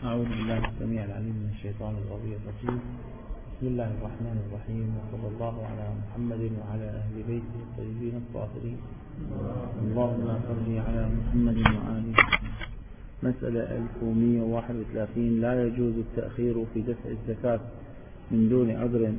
أعوذ بالله السميع العليم من الشيطان الرجيم الرجيم. بسم الله الرحمن الرحيم، وصلى الله على محمد وعلى أهل بيته الطيبين الطاهرين. اللهم صل على محمد وآله. مسألة 1131. لا يجوز التأخير في دفع الزكاة من دون عذر،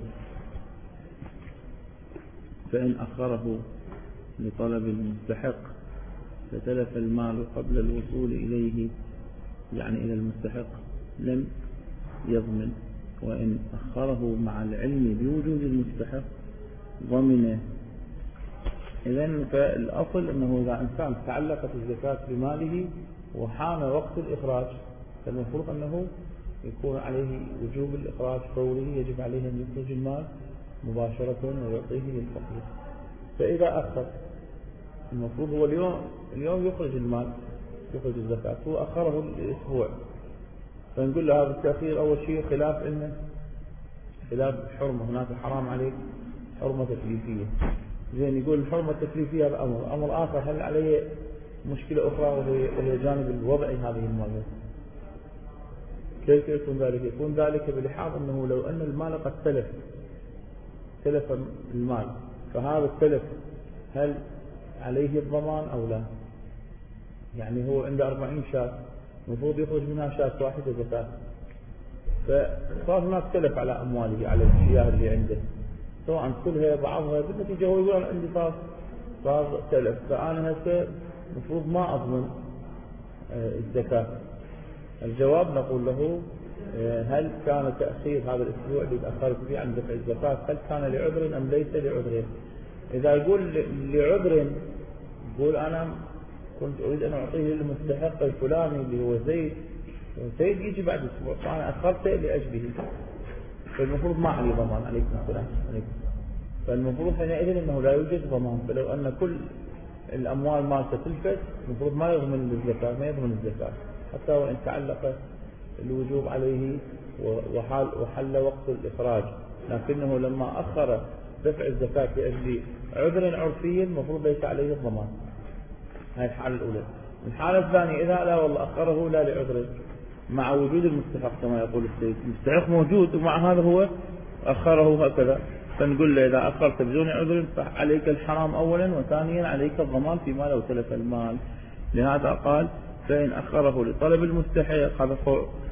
فإن أخره لطلب المستحق فتلف المال قبل الوصول إليه، يعني إلى المستحق، لم يضمن، وإن أخره مع العلم بوجود المستحق ضمنه. إذن فالأصل أنه إذا إنسان تعلقت الزكاة بماله وحان وقت الإخراج، فالمفروض أنه يكون عليه وجوب الإخراج فوري، يجب عليه أن يخرج المال مباشرة ويعطيه للفقير. فإذا أخر، المفروض هو اليوم يخرج المال، يخرج الزكاة، هو أخره الأسبوع، فنقول له هذا التأخير أول شيء خلاف إنه خلاف حرمة، هناك حرام عليك حرمة تكليفية. زين، يقول الحرمة التكليفية هذا أمر آخر، هل عليه مشكلة أخرى وهي جانب الوضع هذه المال؟ كيف يكون ذلك؟ يكون ذلك بلحاظ أنه لو أن المال قد تلف المال، فهذا التلف هل عليه الضمان أو لا؟ يعني هو عنده 40 شاة، المفروض يخرج منها شاة واحدة زكاة، فصار هناك تلف على أمواله، على الأشياء اللي عنده، سواء كلها بعضها، بالنتيجة هو يقول عندي صار تلف، فأنا هسه المفروض ما أضمن الزكاة. الجواب نقول له هل كان تأخير هذا الأسبوع اللي تأخرت فيه عن دفع الزكاة هل كان لعذر أم ليس لعذر؟ إذا يقول لعذر، يقول أنا كنت أريد أن أعطيه للمستحق الفلاني اللي هو زيد، وزيد يجي بعد أسبوع، فأنا أخرته لأجله، فالمفروض ما عليه ضمان. عليكم السلام. فالمفروض حينئذ أنه لا يوجد ضمان، فلو أن كل الأموال مالته تلفت، المفروض ما يضمن الزكاة، ما يضمن الزكاة، حتى وإن تعلق الوجوب عليه وحل وقت الإخراج، لكنه لما أخر دفع الزكاة لأجل عذر عرفي المفروض ليس عليه الضمان. هاي الحالة الأولى. الحالة الثانية، إذا لا والله أخره لا لعذر مع وجود المستحق كما يقول السيد، المستحق موجود ومع هذا هو أخره هكذا، فنقول له إذا أخرت بدون عذر فعليك الحرام أولا، وثانيا عليك الضمان فيما لو تلف المال. لهذا قال فإن أخره لطلب المستحق، هذا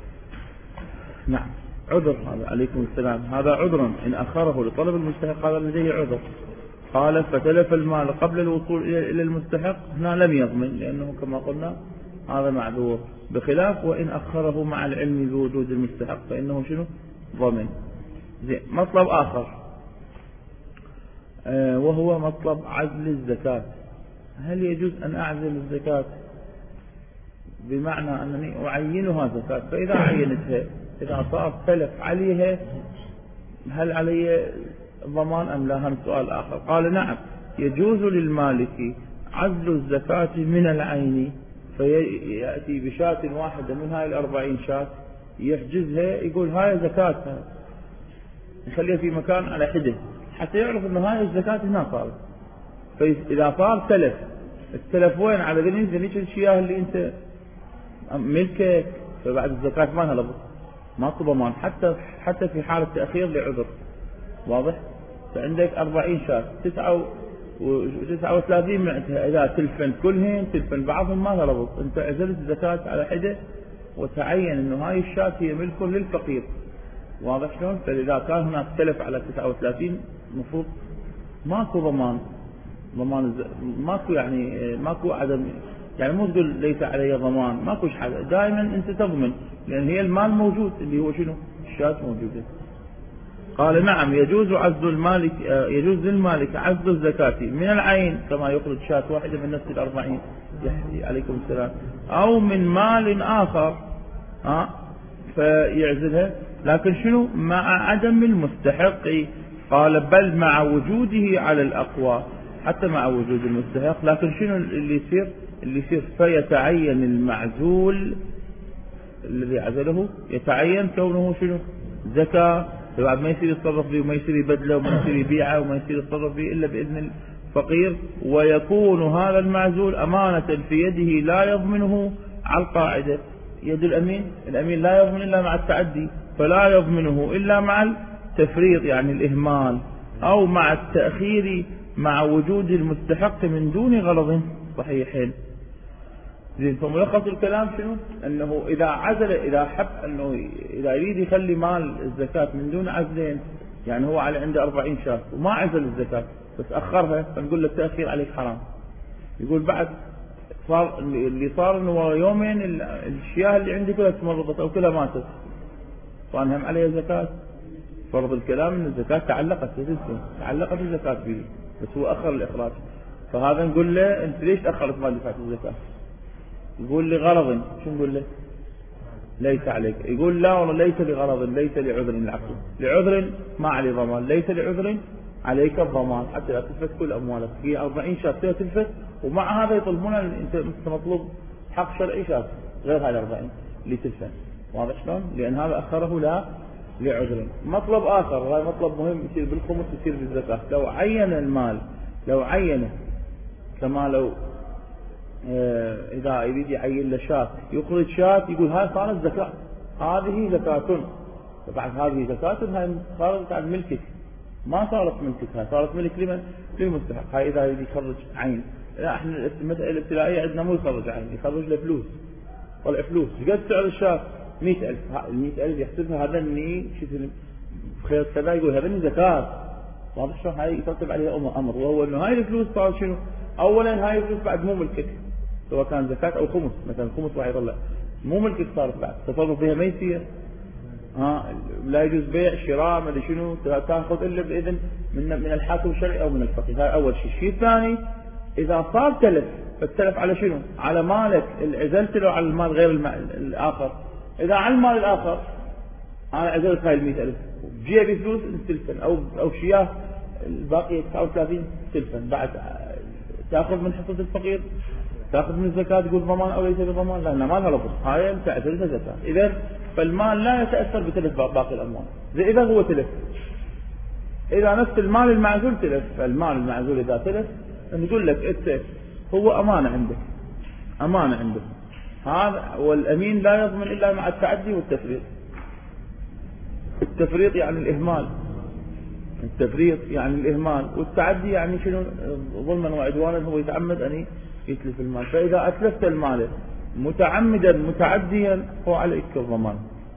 نعم عذر، هذا عليكم السلام، هذا عذر، إن أخره لطلب المستحق هذا لديه عذر. قال فتلف المال قبل الوصول إلى المستحق، هنا لم يضمن، لأنه كما قلنا هذا معذور، بخلاف وإن أخره مع العلم بوجود المستحق فإنه شنو؟ ضمن. زين، مطلب آخر وهو مطلب عزل الزكاة. هل يجوز أن أعزل الزكاة بمعنى أنني أعينها زكاة، فإذا عينتها إذا صار تلف عليها هل علي ضمان أم لا؟ هم سؤال آخر. قال نعم، يجوز للمالك عزل الزكاة من العين، فيأتي بشاة واحدة من هاي 40 شاة يحجزها، يقول هاي زكاة، يخليها في مكان على حده حتى يعرف أن هاي الزكاة هنا صارت. فإذا صار تلف، التلف وين؟ على ذلك الأشياء اللي أنت ملكك، فبعد الزكاة ما لها لبط، ما ضمان، حتى في حالة تأخير لعذر. واضح؟ فعندك 40 شاة، 39 معتها، إذا تلفن كلهن تلفن بعضهم ما لبط، أنت عزلت الزكاة على حدة وتعين أنه هاي الشاة هي ملك للفقير. واضح شلون؟ فإذا كان هناك تلف على 39 المفروض ماكو ضمان، ماكو يعني ماكو عدم، يعني مو تقول ليس علي ضمان، ماكوش حاجة، دائما أنت تضمن، لأن هي المال موجود اللي هو شنو؟ الشاة موجودة. قال نعم، يجوز للمالك عزل الزكاة من العين، كما يخرج شاة واحدة من نفس 40 عليكم السلام، أو من مال آخر فيعزلها، لكن شنو؟ مع عدم المستحق. قال بل مع وجوده على الأقوى، حتى مع وجود المستحق، لكن شنو اللي يصير فيتعين المعزول الذي عزله، يتعين كونه شنو؟ زكاة، بعد ما يصير يتصرف فيه وما يصير يبدله وما يصير يبيعه وما يصير يتصرف فيه إلا بإذن الفقير، ويكون هذا المعزول أمانة في يده لا يضمنه على القاعدة. يد الأمين لا يضمن إلا مع التعدي، فلا يضمنه إلا مع التفريط يعني الإهمال، أو مع التأخير مع وجود المستحق من دون غلظ صحيحين. زين، فملخص الكلام شنو؟ أنه إذا عزل، إذا حب أنه إذا يريد يخلي مال الزكاة من دون عزلين، يعني هو على عنده 40 شاة وما عزل الزكاة بس أخرها، فنقول له التأخير عليك حرام. يقول بعد اللي صار انه يومين الشياه اللي عندي كلها تمرضت او كلها ماتت، فانا هم عليها زكاة. فرض الكلام ان الزكاة تعلقت الزكاة به، بس هو اخر الاخراج. فهذا نقول له انت ليش اخرت ما دفعت الزكاة؟ يقول لي غرض. شو نقول له؟ ليس عليك. يقول لا والله ليس لغرض، ليس لعذر، العقل لعذر ما عليه ضمان، ليس لعذر عليك الضمان حتى لا تلفت كل اموالك. هي 40 شاة تلفت، ومع هذا يطلبون انت مطلوب حق شرعي شاة غير هاي 40 اللي تلفت. واضح شلون؟ لان هذا اخره لا لعذر. مطلب اخر، هذا مطلب مهم يصير بالخمس يصير بالزكاة. لو عين المال، لو عينه كما لو اذا يريد يعين له شاة، يخرج شاة يقول هاي صارت زكاة، هذه زكاة، طبعا هذه زكاة، هاي صارت عن ملكك، ما صارت ملكك، هاي صارت ملك لمن؟ للمستحق. هاي اذا يريد يخرج عين. لا، احنا المسألة الابتلائية عندنا مو يخرج عين، يخرج له فلوس، طلع فلوس. قد سعر الشاة 100,000، ال100,000 يحسبها هذا اني بخير كذا، يقول هذا زكاة. واضح شلون؟ هاي يترتب عليها امر، وهو انه هاي الفلوس صار شنو؟ اولا هاي الفلوس بعد مو ملكك، سواء كان زكاة او خمس، مثلا خمس واحد يطلع مو ملكك، صارت بعد تصرف فيها ما يصير. لا يجوز بيع شراء ما ادري شنو، تاخذ الا باذن من الحاكم الشرعي او من الفقيه. هذا اول شيء. الشيء الثاني، اذا صار تلف، فالتلف على شنو؟ على مالك اللي عزلت له، على المال غير الاخر. اذا على المال الاخر انا عزلت هاي 100,000 بجيبي فلوس تلفن، او شياه الباقي 39 تلفن، بعد تاخذ من حصة الفقير، تاخذ من الزكاة، تقول ضمان او ليس بضمان؟ لا، ما لها لفظ، هاي انت عزلتها زكاة. اذا فالمال لا يتأثر بتلف باقي الاموال. زي اذا هو تلف، اذا نفس المال المعزول تلف، فالمال المعزول اذا تلف نقول لك انت هو امانة عندك، هذا والامين لا يضمن الا مع التعدي والتفريط. التفريط يعني الإهمال، والتعدي يعني شنو؟ ظلما وعدوانا، هو يتعمد أن يتلف المال. فإذا أتلفت المال متعمدا متعديا هو عليك الضمان.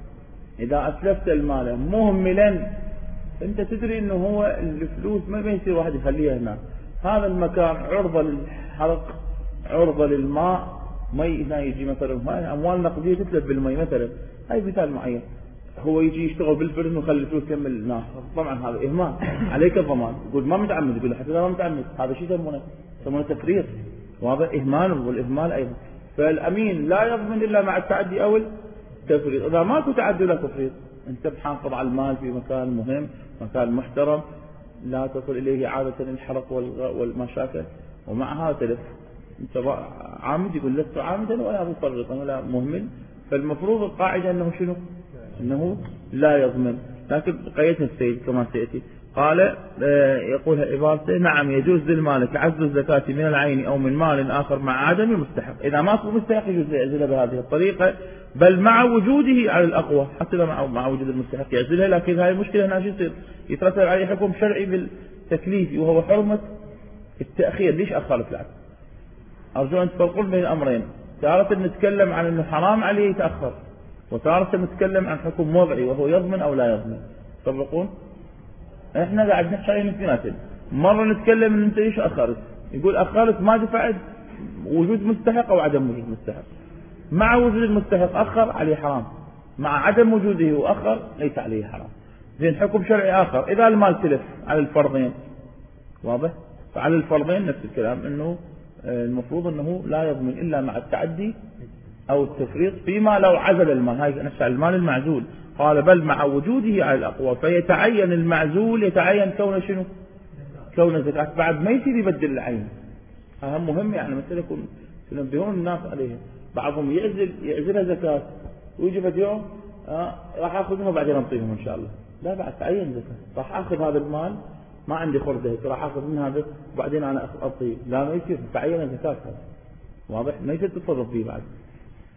إذا أتلفت المال مهملا، أنت تدري أنه هو الفلوس ما يصير واحد يخليها هنا، هذا المكان عرضة للحرق، عرضة للماء، مي هنا يجي مثلا، هاي أموال نقدية تتلف بالمي مثلا، هاي مثال معين. هو يجي يشتغل بالفرن ويخلي الفلوس تكمل الناس، طبعا هذا إهمال، عليك الضمان. يقول ما متعمد، يقول حتى ما متعمد، هذا شيء يسمونه تفريط، وهذا إهمال، والإهمال أيضا. فالأمين لا يضمن إلا مع التعدي أو التفريط. إذا ما تعدي ولا تفريط، أنت بحافظ على المال في مكان مهم، مكان محترم، لا تصل إليه عادة الحرق والمشاكل، ومعها تلف. أنت عامد، يقول لست عامدا ولا مفرطا ولا مهمل. فالمفروض القاعدة أنه شنو؟ أنه لا يضمن. لكن قيدها السيد كما سيأتي. قال يقول عبارته: نعم يجوز للمالك عزل الزكاة من العين أو من مال آخر مع عدم المستحق. إذا ما هو مستحق يجوز يعزلها بهذه الطريقة، بل مع وجوده على الأقوى، حتى لو مع وجود المستحق يعزلها. لكن هذه المشكلة هنا شو يصير؟ يترتب عليه حكم شرعي بالتكليف، وهو حرمة التأخير. ليش أخرت العقد؟ أرجو أن تفرقون بين الأمرين. تارة نتكلم عن أنه حرام عليه يتأخر، وتارة نتكلم عن حكم وضعي وهو يضمن أو لا يضمن. تفرقون؟ احنا قاعد نحكي عن اثنيناتين. مرة نتكلم ان انت ايش اخرت، يقول اخرت ما دفعت وجود مستحق او عدم وجود مستحق. مع وجود المستحق اخر عليه حرام، مع عدم وجوده واخر ليس عليه حرام. زين، حكم شرعي اخر: اذا المال تلف على الفرضين، واضح؟ فعلى الفرضين نفس الكلام، انه المفروض انه لا يضمن الا مع التعدي او التفريط فيما لو عزل المال. هاي نفس المال المعزول. قال: بل مع وجوده على الأقوى، فيتعين المعزول، يتعين كونه شنو؟ كونه زكاة، بعد ما يصير يبدل العين. هذا مهم، يعني مثلا يكون تنبهون الناس عليه. بعضهم يعزلها زكاة ويجي بعد يوم راح اخذها وبعدين انطيهم ان شاء الله. لا، بعد تعين زكاة، راح اخذ هذا المال، ما عندي خرده، راح اخذ من هذا وبعدين انا اعطيه. لا، ما يصير، تعين زكاة هذا، واضح؟ ما يصير تتصرف فيه بعد.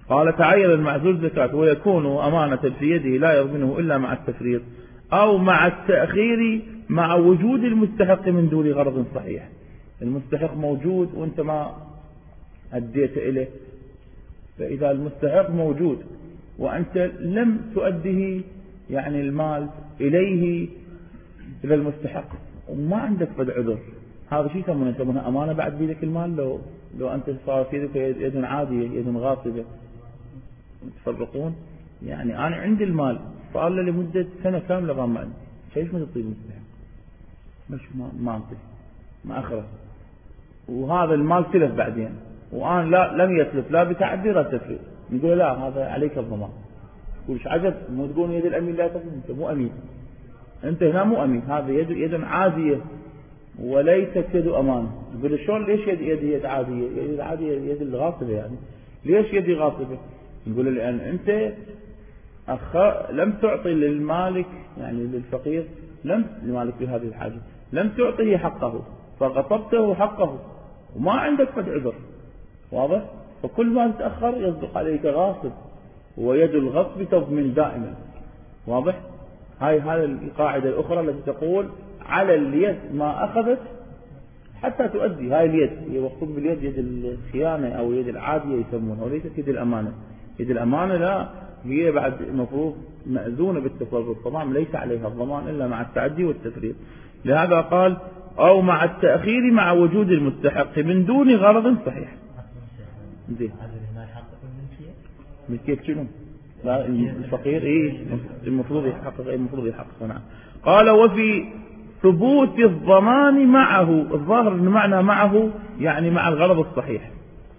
قال تعين المعزول زكاة ويكون أمانة في يده لا يضمنه إلا مع التفريط أو مع التأخير مع وجود المستحق من دون غرض صحيح. المستحق موجود وانت ما أديت إليه، فإذا المستحق موجود وأنت لم تؤديه يعني المال إليه إلى المستحق وما عندك فد عذر، هذا شيء يسمونه أمانة بعد بيدك المال. لو أنت صار في يدك يد عادية يد غاصبة تفرقون. يعني أنا عندي المال صار لي لمدة سنة كاملة ما عندي شيء، ما تطيب المستحق مش ما أعطي ما أخره، وهذا المال تلف بعدين وأنا لا لم يتلف لا بتعدي ولا تفريط، نقول لا هذا عليك الضمان. تقول ايش عجب مو تقول يد الأمين لا تفريط، أنت مو أمين، أنت هنا مو أمين، هذا يد عادية وليست يد أمانة. يقول شلون ليش يد عادية؟ يد عادية يد الغاصبة، يعني ليش يدي غاصبة؟ يقول لأن أنت لم تعطي للمالك يعني للفقير لمالك بهذه الحاجة لم تعطيه حقه فغصبته حقه وما عندك فد عذر، واضح؟ فكل ما تتأخر يصدق عليك غاصب، ويد الغصب تضمن دائما، واضح؟ هذه القاعدة الأخرى التي تقول على اليد ما أخذت حتى تؤدي. هاي اليد هي مقصود باليد يد الخيانة أو يد العادية يسمونها، وليست يد الأمانة. يد الأمانة لا، هي بعد المفروض مأذونة بالتصرف، طبعا ليس عليها الضمان إلا مع التعدي والتفريط. لهذا قال أو مع التأخير مع وجود المستحق من دون غرض صحيح. زين ملكية شنو؟ لا الفقير المفروض يحقق نعم. قال وفي ثبوت الضمان معه، الظاهر ان معنى معه يعني مع الغرض الصحيح.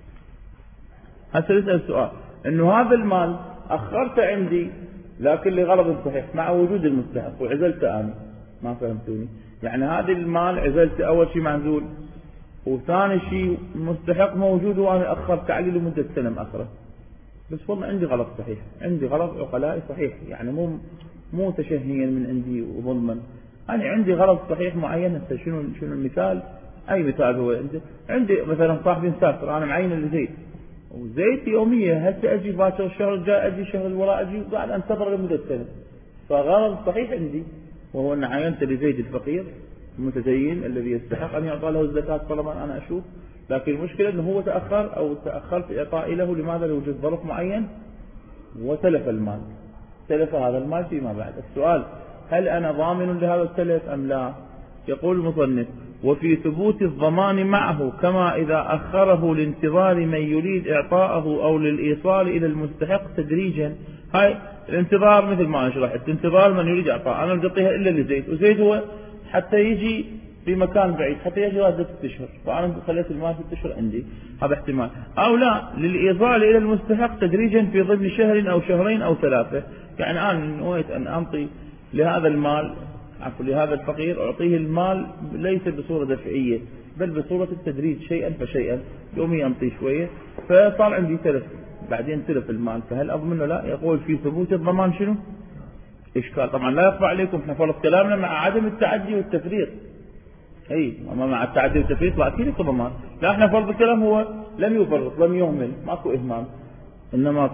هسه نسأل سؤال، انه هذا المال اخرت عندي لكن لغرض صحيح مع وجود المستحق وعزلت انا، ما فهمتوني؟ يعني هذا المال عزلت اول شيء معزول، وثاني شيء مستحق موجود وانا اخرت عليه لمدة سنة مأخره، بس والله عندي غلط صحيح، عندي غلط عقلائي صحيح، يعني مو تشهيا من عندي وظلما، أنا عندي غرض صحيح معين. هسه شنو المثال؟ أي مثال هو عندي مثلا صاحبي مسافر، أنا معين لزيد وزيد يومية، هسه أجي باكر الشهر الجاي أجي الشهر الوراء أجي وقاعد أنتظر لمدة سنة، فغرض صحيح عندي وهو أن عينت لزيد الفقير المتدين الذي يستحق أن يعطى له الزكاة طالما أنا أشوف، لكن المشكلة أنه هو تأخر أو تأخرت إعطائي له، لماذا؟ لوجود ظرف معين وتلف المال، تلف هذا المال فيما بعد. السؤال هل أنا ضامن لهذا التلف أم لا؟ يقول المصنف وفي ثبوت الضمان معه كما إذا أخره لانتظار من يريد إعطاءه أو للإيصال إلى المستحق تدريجا. هاي الانتظار مثل ما أنا شرحت، انتظار من يريد إعطاء، أنا بدي إلا لزيد، وزيد هو حتى يجي في مكان بعيد، حتى يجي بعد 6 أشهر، فأنا خليت المال 6 أشهر عندي، هذا احتمال. أو لا للإيصال إلى المستحق تدريجا في ضمن شهر أو شهرين أو 3، يعني أنا نويت أن أعطي لهذا المال لهذا الفقير أعطيه المال ليس بصورة دفعية بل بصورة التدريج شيئا فشيئا، يومي أمطي شوية، فصار عندي تلف، بعدين تلف المال، فهل أضمنه؟ لا. يقول في ثبوت الضمان شنو؟ إشكال. طبعا لا يخفى عليكم احنا فرض كلامنا مع عدم التعدي والتفريط، أما مع التعدي والتفريط لا أكيد ضمان، لا احنا فرض الكلام هو لم يفرط لم يهمل ماكو إهمال، إنما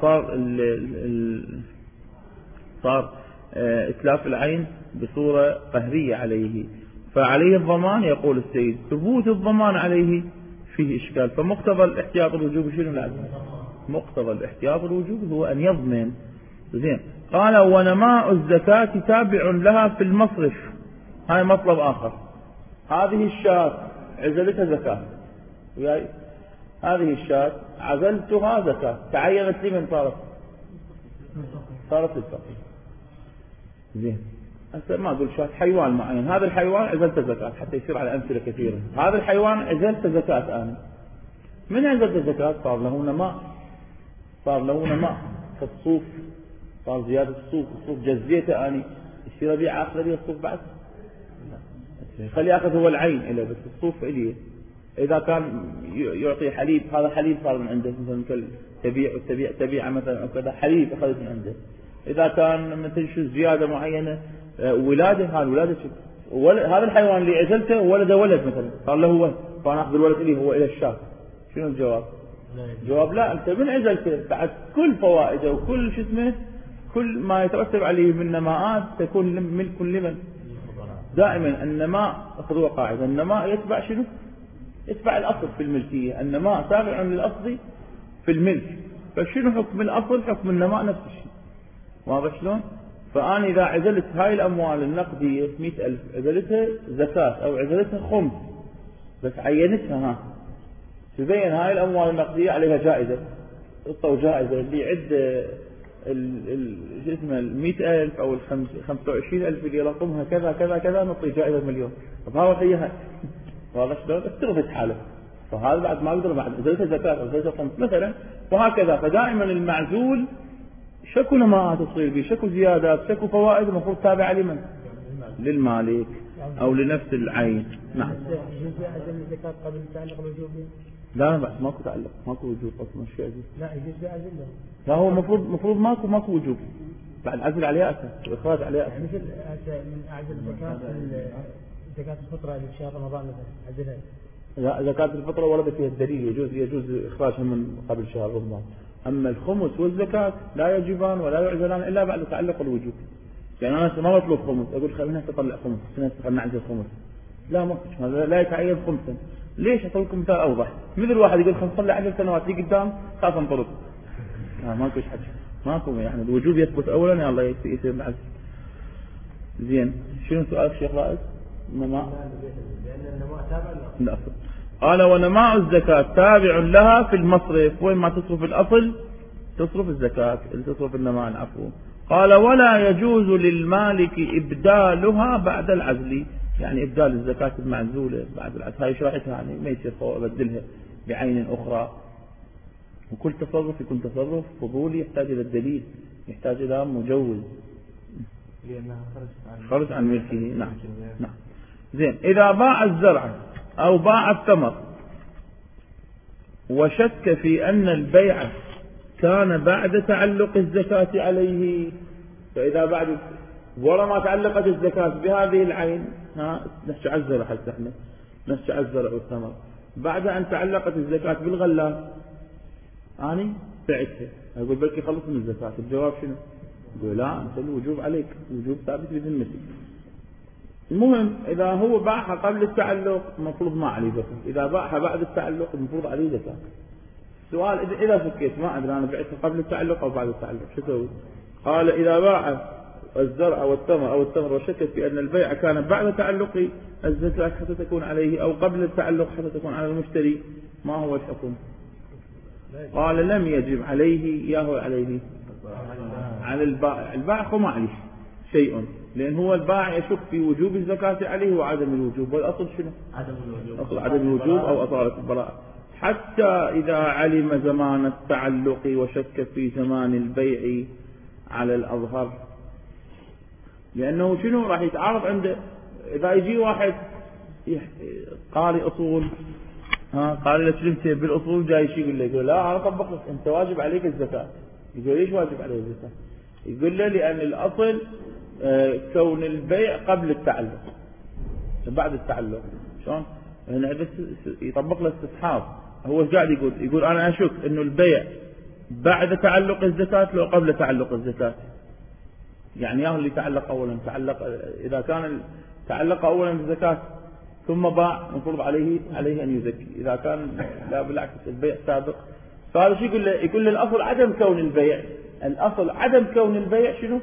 صار إتلاف العين بصورة قهرية عليه، فعليه الضمان. يقول السيد ثبوت الضمان عليه فيه إشكال، فمقتضى الاحتياط الوجوب شنو لازم؟ مقتضى الاحتياط الوجوب هو أن يضمن. زين. قال ونماء الزكاة تابع لها في المصرف، هاي مطلب آخر. هذه الشاة عزلتها زكاة، هذه الشاة عزلتها زكاة، تعينت لي من صارت الفقير. زين. هسه ما أقول شاة حيوان معين، هذا الحيوان عزلت زكاة حتى يصير على أمثلة كثيرة، هذا الحيوان عزلت زكاة أنا، من عزلت الزكاة صار له نماء فالصوف صار زيادة الصوف جزيته أنا، يصير أبيع آخر لي الصوف بعد؟ خلي أخذ هو العين إليه بس الصوف إليه. إذا كان يعطي حليب، هذا حليب صار من عنده مثلا تبيع مثلا أو كذا، حليب أخذت من عنده. إذا كان مثل شو زيادة معينة ولادة، هذا الحيوان اللي عزلته ولد مثلا صار له ولد، فأنا أخذ الولد إليه هو إلى الشاة، شنو الجواب؟ جواب لا، أنت من عزلته بعد كل فوائده وكل شو اسمه كل ما يترتب عليه من نماءات تكون ملك لمن؟ دائما النماء، أخذوا قاعدة، النماء يتبع شنو؟ يتبع الأصل في الملكية، النماء تابع للأصل في الملك. فشنو حكم الأصل؟ حكم النماء نفس الشيء. واضح شلون؟ فأنا إذا عزلت هاي الأموال النقدية 100,000 عزلتها زكاة أو عزلتها خمس بس عينتها، ها تبين هاي الأموال النقدية عليها جائزة، اعطوا جائزة اللي يعد شو اسمه 100,000 أو 25,000 اللي رقمها كذا كذا كذا نعطي جائزة 1,000,000. طب هذا هي واضح شلون؟ استغفت حاله، فهذا بعد ما أقدر بعد عزلتها زكاة أو عزلتها خمس مثلا، وهكذا. فدائما المعزول شكو نماءات تصير به، شكو زيادات، شكو فوائد، المفروض تابعة لمن؟ للمالك أو لنفس العين. نعم. يجوز عزل الزكاة قبل التعلق بالوجوب؟ لا بس ماكو تعلق، ماكو وجوب أصلا الشيء هذي. لا يجوز عزله. لا هو مفروض ماكو وجوب، بعد عزل عليها أساس وإخراج عليها أساس. مثل من أعزل الزكاة زكاة الفطرة اللي في شهر رمضان مثلا عزلها. لا زكاة الفطرة ورد فيها الدليل يجوز إخراجها من قبل شهر رمضان. أما الخمس والزكاة لا يجبان ولا يعزلان إلا بعد تعلق الوجوب. يعني أنا ما بطلب خمس أقول خلينا نطلع خمس، خلينا نعزل خمس، لا ما لا يتعين خمسا. ليش؟ أعطي لكم مثال أوضح. مثل واحد يقول خلينا نصلي 10 سنوات لي قدام خاف انطرد. ماكو حاجة، ماكو يعني الوجوب يثبت أولا يا الله يصير بعد. زين شنو سؤالك شيخ رائد؟ نماء. لأن النماء تابع للأصل. قال ونماء الزكاة تابع لها في المصرف، وين ما تصرف الأصل تصرف الزكاة اللي تصرف النماء العفو. قال ولا يجوز للمالك إبدالها بعد العزل، يعني إبدال الزكاة المعزولة بعد العزل هاي شرعتها، يعني ما يصير أبدلها بعين أخرى. وكل تصرف يكون تصرف فضولي يحتاج إلى الدليل، يحتاج إلى مجوز لأنها خرج عن ملكه. نعم. نعم. زين إذا باع الزرع أو باع الثمر وشك في أن البيع كان بعد تعلق الزكاة عليه، فإذا بعد ورا ما تعلقت الزكاة بهذه العين، نحكي على الزرع حتى احنا نحكي على الزرع والثمر، بعد أن تعلقت الزكاة بالغلات أنا بعتها، أقول بلكي خلص من الزكاة. الجواب شنو؟ يقول لا أنت الوجوب عليك، الوجوب ثابت بذمتك. المهم إذا هو باعها قبل التعلق المفروض ما عليه زكاة، إذا باعها بعد التعلق المفروض عليه زكاة. السؤال إذا فكيت ما أدري أنا بعتها قبل التعلق أو بعد التعلق شو أسوي؟ قال إذا باع الزرع أو التمر وشك في أن البيع كان بعد تعلق الزكاة حتى تكون عليه أو قبل التعلق حتى تكون على المشتري، ما هو الحكم؟ قال لم يجب عليه، ياهو عليه على البائع. البائع ما عليه شيء، لأن هو البائع يشك في وجوب الزكاة عليه وعدم الوجوب، والأصل شنو؟ عدم الوجوب أو أصالة البراءة. حتى إذا علم زمان التعلق وشك في زمان البيع على الأظهر، لأنه شنو راح يتعارض عنده. إذا يجي واحد قاري أصول قال لك كلمتين بالأصول جاي شيء يقول له، يقول لا أنا طبق لك أنت واجب عليك الزكاة. يقول ليش واجب عليه الزكاة؟ يقول له لأن الأصل كون البيع قبل التعلق بعد التعلق. شلون؟ هنا يطبق له استصحاب. هو ايش قاعد يقول؟ يقول أنا أشك إنه البيع بعد تعلق الزكاة لو قبل تعلق الزكاة. يعني ياهو اللي تعلق أولا، إذا كان تعلق أولا بالزكاة ثم باع المفروض عليه أن يزكي. إذا كان لا بالعكس البيع سابق، فهذا شو يقول له؟ يقول له الأصل عدم كون البيع، الأصل عدم كون البيع شنو؟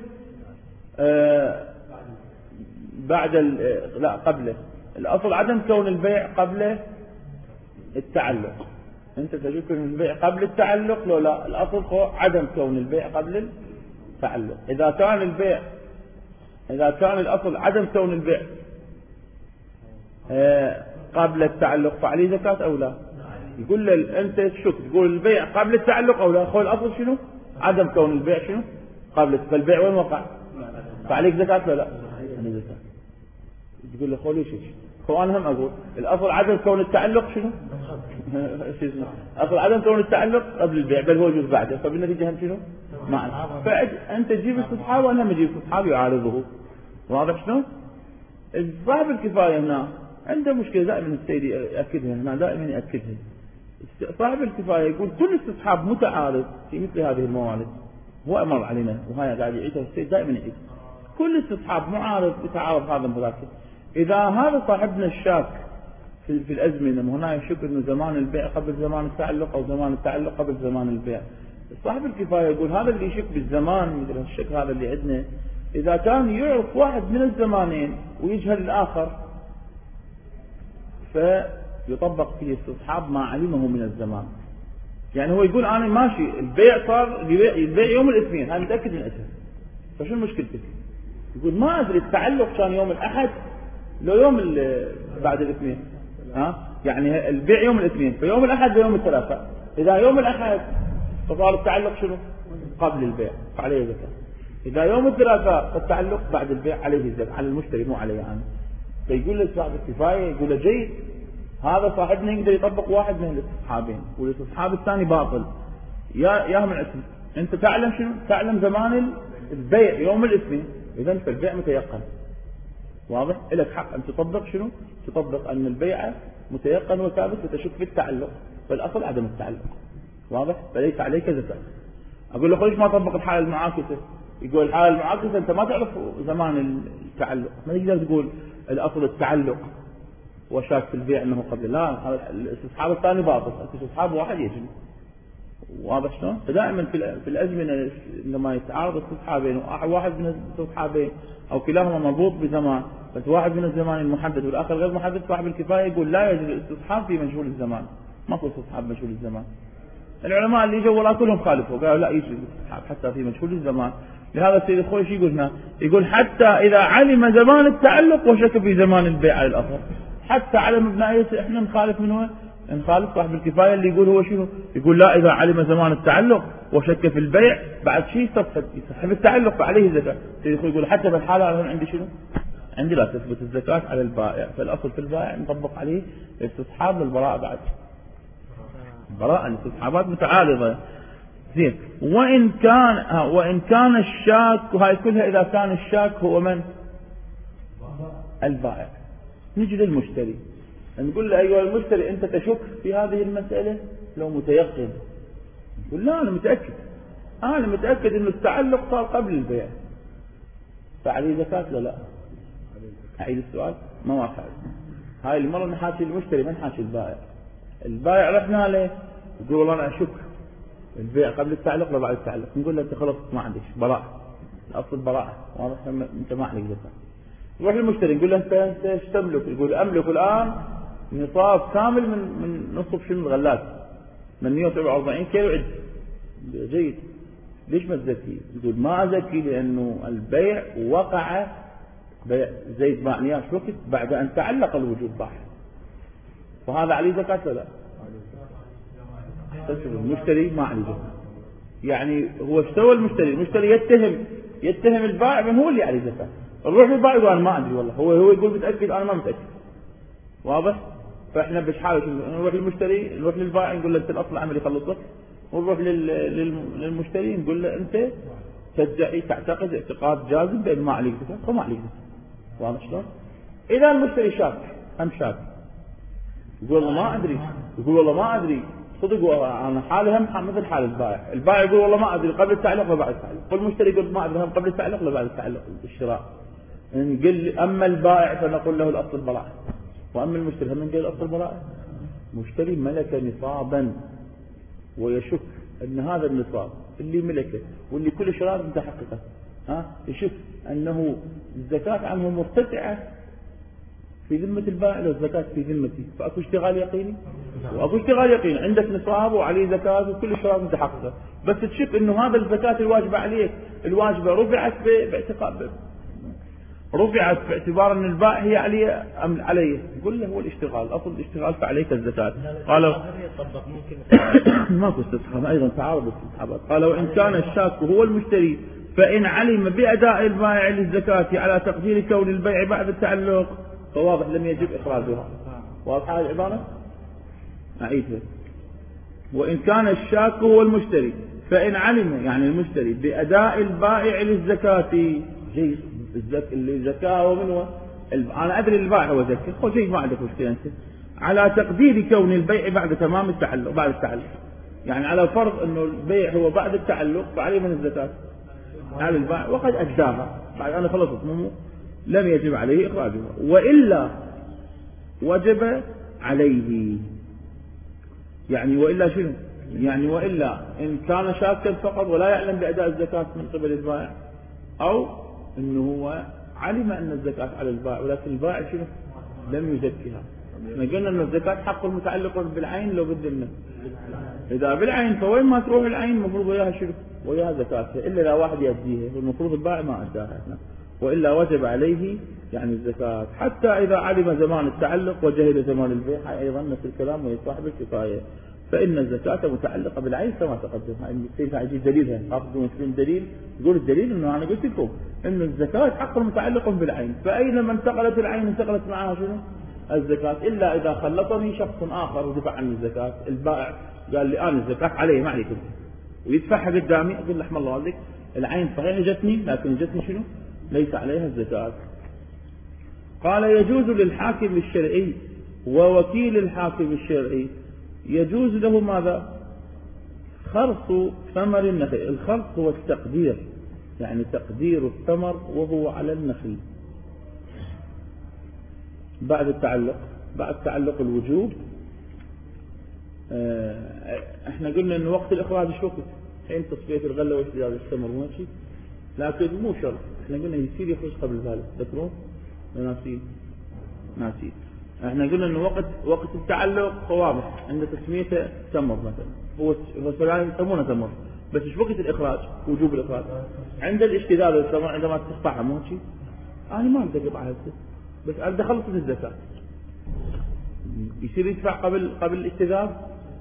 بعد لا قبله. الأصل عدم كون البيع قبل التعلق. أنت تجد كون البيع قبل التعلق لو لا، الأصل هو عدم كون البيع قبل التعلق. إذا كان الأصل عدم كون البيع قبل التعلق فعليه زكاة أو لا؟ يقول له أنت تشك تقول البيع قبل التعلق أو لا، خو الأصل شنو؟ عدم كون البيع شنو؟ قبل. فالبيع وين وقع؟ فعليك زكاة ولا لا؟ عليه زكاة. تقول له خو ليش؟ خو أنا هم أقول الأصل عدم كون التعلق شنو؟ أصل عدم كون التعلق قبل البيع بل هو يجوز بعده، فبالنتيجة هم شنو؟ معنا. فأنت تجيب استصحاب وأنا ما أجيب استصحاب يعارضه. واضح شنو؟ صاحب الكفاية هنا عنده مشكلة دائما السيد يأكدها هنا، دائما يأكدها صاحب الكفاية يقول كل استصحاب متعارض في مثل هذه الموارد، هو أمر علينا وهاي قاعد يعيدها السيد دائما يعيد، كل استصحاب معارض يتعارض هذا بذاك. إذا هذا صاحبنا الشاك في الأزمنة، هنا يشك أنه زمان البيع قبل زمان التعلق أو زمان التعلق قبل زمان البيع، صاحب الكفاية يقول هذا اللي يشك بالزمان مثل الشك هذا اللي عندنا، إذا كان يعرف واحد من الزمانين ويجهل الآخر فيطبق فيه استصحاب ما علمه من الزمان. يعني هو يقول أنا ماشي البيع صار البيع يوم الاثنين، أنا متأكد من أساس، فشو مشكلتك؟ يقول ما أدري التعلق كان يوم الأحد لو يوم بعد الاثنين، يعني البيع يوم الاثنين فيوم الأحد ليوم الثلاثاء، إذا يوم الأحد فصار التعلق شنو؟ قبل البيع فعليه زكاة. إذا يوم الثلاثاء فالتعلق بعد البيع عليه الزكاة، على المشتري مو عليه أنا. فيقول له صاحب الكفاية يقول له جيد، هذا صاحبنا يقدر يطبق واحد من الاستصحابين والاستصحاب الثاني باطل. يا من اسم أنت تعلم شنو؟ تعلم زمان البيع يوم الاثنين، إذا فالبيع متيقن، واضح؟ لك حق أن تطبق شنو؟ تطبق أن البيع متيقن وثابت وتشك في التعلق، فالأصل عدم التعلق، واضح؟ فليس عليك زكاة. أقول له ليش ما طبق الحالة المعاكسة؟ يقول الحالة المعاكسة أنت ما تعرف زمان التعلق، ما تقدر تقول الأصل التعلق وشاك في البيع أنه قبل، لا الاستصحاب الثاني باطل، الاستصحاب واحد يجب، واضح شلون؟ فدائما في الأزمنة لما يتعارض استصحابين واحد من الاستصحابين أو كلاهما مربوط بزمان، بس واحد من الزمان المحدد والآخر غير محدد، صاحب الكفاية يقول لا يجوز الاستصحاب في مجهول الزمان، ما هو استصحاب مجهول الزمان. العلماء اللي جو ولا كلهم خالفوا قالوا لا يجوز الاستصحاب حتى في مجهول الزمان. لهذا السيد الخوي شو يقول هنا؟ يقول حتى إذا علم زمان التعلق وشك في زمان البيع على الأصل، حتى علم ابن أيس احنا نخالف من هو؟ نخالف صاحب الكفاية اللي يقول هو شنو؟ يقول لا إذا علم زمان التعلق وشك في البيع بعد شيء يسحب التعلق فعليه زكاة. السيد الخوي يقول حتى بالحالة عندي شنو؟ عندي لا تثبت الزكاة على البائع، فالأصل في البائع نطبق عليه الاستصحاب للبراءة بعد. براءة الاستصحابات متعارضة. زين، وإن كان الشاك، وهاي كلها إذا كان الشاك هو من؟ البائع. نجي للمشتري نقول له أيها المشتري أنت تشك في هذه المسألة لو متيقن؟ يقول لا أنا متأكد إنه التعلق صار قبل البيع، فعليه زكاة لا؟ أعيد السؤال ما واقع. هاي المرة نحاشي المشتري ما نحاشي البائع. البائع رحنا له يقول والله أنا أشك البيع قبل التعلق ولا بعد التعلق، نقول له أنت خلاص ما عندك براءة، الأصل براءة، واضح أنت ما عليك زكاة. نروح للمشتري نقول له أنت إيش تملك؟ يقول أملك الآن نصاب كامل من نصف شنو الغلات من 147 كيلو عد. جيد، ليش ما تزكي؟ يقول ما أزكي لأنه البيع وقع بيع زيت باع نياش وقت بعد أن تعلق الوجود باع، وهذا عليه زكاة ولا لا؟ المشتري ما عليه زكاة. يعني هو اشتوى المشتري يتهم البائع من هو اللي عليه زكاة. نروح للبائع يقول أنا ما أدري والله، هو يقول متأكد أنا ما متأكد، واضح؟ فإحنا بحاله نروح للمشتري، نروح للبائع نقول له أنت الأصل عمل يخلصك، ونروح للمشتري نقول له أنت تدعي تعتقد اعتقاد جازم بأن ما عليك زكاة فما عليك زكاة، واضح شلون؟ إذا المشتري شاك يقول والله ما أدري صدق أنا حالي هم مثل حال البائع يقول والله ما أدري قبل التعلق ولا بعد التعلق، والمشتري يقول ما أدري هم قبل التعلق ولا بعد التعلق الشراء. نقول أما البائع فنقول له الأصل البراءة، وأما المشتري هم نقول الأصل البراءة. مشتري ملك نصابا ويشك أن هذا النصاب اللي ملكه واللي كل شراء متحققة يشك أنه الزكاة عنه مرتفعة في ذمة البائع والزكاة في ذمتي، فأكو اشتغال يقيني وأكو اشتغال يقيني. عندك نصاب وعليه زكاة وكل شراء متحققة، بس تشك أنه هذا الزكاة الواجبة عليك الواجبة رفعت باعتبار أن البائع هي عليه يقول له هو الاشتغال، أصل الاشتغال فعليك الزكاة. قال ماكو استصحاب، أيضا تعارض الاستصحابات. قال وإن كان الشاك هو المشتري فإن علم بأداء البائع للزكاة على تقدير كون البيع بعد التعلق فواضح لم يجب إخراجها. واضح هذه العبارة؟ أعيدها. وإن كان الشاك هو المشتري فإن علم يعني المشتري بأداء البائع للزكاة، جيد الزكاة ومن هو؟ أنا أدري البائع هو زكاة، جيد ما عندك مشكلة أنت على تقدير كون البيع بعد تمام التعلق، بعد التعلق، يعني على فرض انه البيع هو بعد التعلق فعليه من الزكاة على البائع وقد أداها بعد أن خلصت منه لم يجب عليه إخراجها، وإلا وجب عليه. يعني وإلا شنو؟ يعني وإلا إن كان شاكا فقط ولا يعلم بأداء الزكاة من قبل البائع، أو إنه هو علم أن الزكاة على البائع ولكن البائع شنو؟ لم يزكيها. احنا قلنا أن الزكاة حق المتعلق بالعين لو بد منه، إذا بالعين فوين ما تروح العين المفروض وياها شنو؟ وياها زكاة، إلا لا واحد يأديها المفروض البائع ما أداها، وإلا وجب عليه يعني الزكاة. حتى إذا علم زمان التعلق وجهل زمان البيع أيضا نفس الكلام ويصاحب الكفاية، فإن الزكاة متعلقة بالعين كما تقدم. يعني السيد يجي دليلها حافظون مسلم دليل، يقول الدليل إنه أنا قلت لكم إن الزكاة حق متعلق بالعين، فأينما انتقلت العين انتقلت معها شنو؟ الزكاة، إلا إذا خلطني شخص آخر ودفع عني الزكاة، البائع قال لي أنا الزكاة علي ما عليكم، ويدفعها قدامي، أقول له رحم الله والديك العين صحيح جتني لكن جتني شنو؟ ليس عليها الزكاة. قال يجوز للحاكم الشرعي ووكيل الحاكم الشرعي يجوز له ماذا؟ خرص ثمر النخل. الخرص هو التقدير، يعني تقدير الثمر وهو على النخل بعد التعلق، بعد تعلق الوجوب. احنا قلنا ان وقت الاخراج ايش وقت؟ حين تصفية الغلة واشتداد الثمر ماشي، لكن مو شرط. احنا قلنا يصير يخرج قبل ذلك، تذكرون؟ ناسين. احنا قلنا ان وقت التعلق واضح عند تسميته تمر مثلا، هو فلان يسمونه تمر، بس ايش وقت الاخراج؟ وجوب الاخراج عند الاشتداد الثمر عندما تقطعها مو شيء. انا ما اقدر اقطعها بس ابدا خلصت الزكاة، يصير يدفع قبل الاشتداد،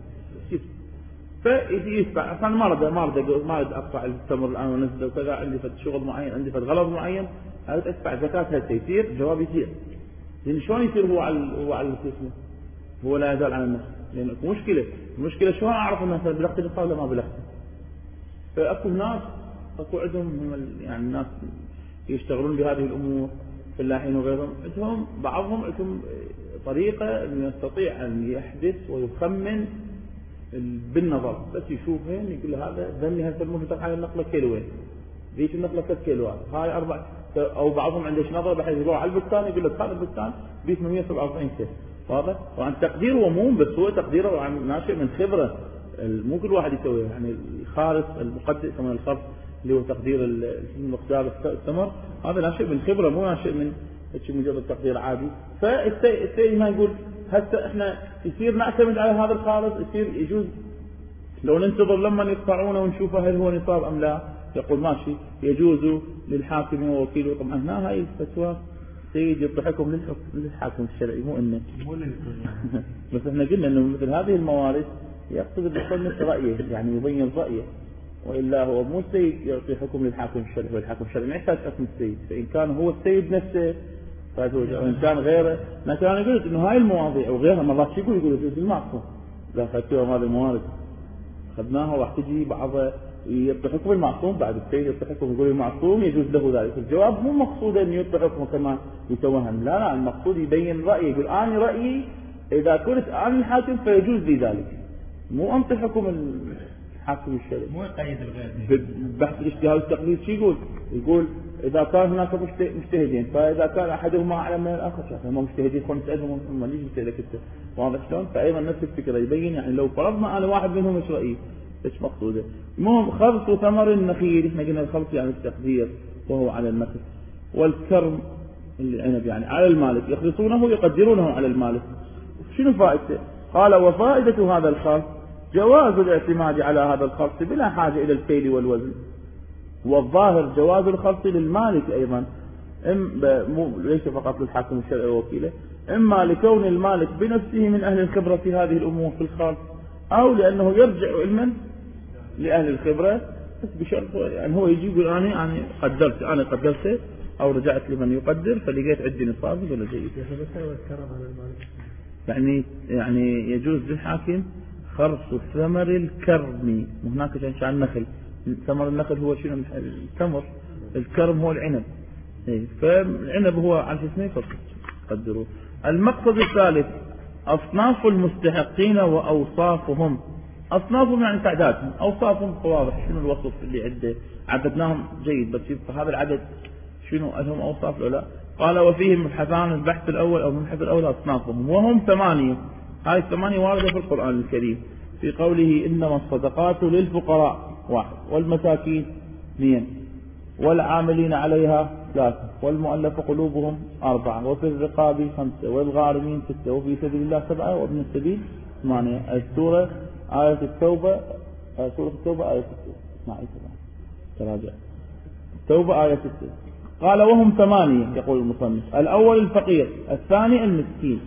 فيدفع. عشان ما اريد اقطع التمر الان وانزله وكذا، عندي فد شغل معين، عندي فد غلط معين، اريد ادفع زكاة هسه. يصير جواب يصير، لان شلون يصير هو على اسمه، هو لا يزال على النفس، لان المشكله شلون اعرف انه بلغت النصاب ولا ما بلغت؟ فاكو ناس عندهم يعني الناس يشتغلون بهذه الامور، فلاحين وغيرهم، عندهم بعضهم عندهم طريقه انه يستطيع ان يحدث ويخمن بالنظر، بس يشوفين يقول له هذا ذني هسه المفترض على النقله كيلوين، ذيك النقله 3 كيلوات، هاي 4. او بعضهم عنده نظره بحيث يروح على البستان يقول لك هذا البستان ب 847 كيلو، واضح؟ وعن تقدير وموم، بس هو تقديره عن ناشئ من خبره، مو كل واحد يسويه. يعني الخارص المقدر كمان الخرص اللي هو تقدير مقدار الثمر، هذا ناشئ من خبره، مو ناشئ من مجرد تقدير عادي. فالسيد ما يقول هسه احنا يصير نعتمد على هذا الخارص، يصير يجوز لو ننتظر لما يقطعونه ونشوفه هل هو نصاب ام لا، يقول ماشي يجوز للحاكم ووكيله. طبعا هنا هاي الفتوى سيد يطرحكم للحاكم الشرعي، مو انه بس احنا قلنا انه مثل هذه الموارد يقصد بصنف رايه، يعني يبين رايه، والا هو مو السيد يعطي حكم للحاكم الشرعي، والحاكم الشرعي ما يحتاج حكم السيد، فان كان هو السيد نفسه وان كان غيره. لكن انا قلت انه هاي المواضيع وغيرها مرات يقول في المعصوم لا فتوى هذه الموارد اخذناها، راح تجي بعضها يعطي حكم المعصوم، بعد السيد يعطي حكم يقول المعصوم يجوز له ذلك. الجواب مو مقصود ان يعطي حكمه كما يتوهم، لا المقصود يبين رايه، يقول انا رايي اذا كنت انا الحاكم فيجوز لي ذلك، مو انطي حكم الحاكم الشرعي، مو يقيد الغير. بحث الاجتهاد والتقليد شو يقول اذا كان هناك مجتهدين، فاذا كان احدهما اعلم من الاخر، هم مجتهدين خلنا نسالهم هم ليش جبت انت، واضح شلون؟ فايضا نفس الفكره يبين، يعني لو فرضنا انا واحد منهم ايش رايي، ايش مقصوده. المهم خلط ثمر النخيل، احنا قلنا الخلط يعني التقدير وهو على النخل، والكرم العنب يعني على المالك، يخلصونه يقدرونه على المالك. شنو فائدته؟ قال وفائده هذا الخلط جواز الاعتماد على هذا الخلط بلا حاجه الى الكيل والوزن، والظاهر جواز الخلط للمالك ايضا، ليس فقط للحاكم الشرعي ووكيله، اما لكون المالك بنفسه من اهل الخبره في هذه الامور في الخلط، او لانه يرجع علما لاهل الخبره، بس بشرط يعني هو يجي يقول انا قدرت او رجعت لمن يقدر فلقيت عندي نصاب، يقول جيد. يعني يجوز للحاكم خرص ثمر الكرم، وهناك عشان النخل، ثمر النخل هو شنو؟ التمر، الكرم هو العنب، فالعنب هو عن اسمه قدروا. المقصد الثالث أصناف المستحقين وأوصافهم. أصنافهم يعني تعدادهم، أوصافهم واضح شنو الوصف اللي عنده، عددناهم جيد، بس يبقى هذا العدد شنو لهم أوصاف ولا لا. قال وفيهم مبحثان، البحث الأول أو المبحث الأول أصنافهم، وهم 8. هاي 8 واردة في القرآن الكريم في قوله إنما الصدقات للفقراء 1، والمساكين 2، والعاملين عليها 3، والمؤلف قلوبهم 4، وفي الرقاب 5، والغارمين 6، وفي سبيل الله 7، وابن السبيل 8. السورة آية التوبة، سورة التوبة آية 6. تراجع التوبة آية 6. قال وهم 8 يقول المصنف، الأول الفقير، الثاني المسكين،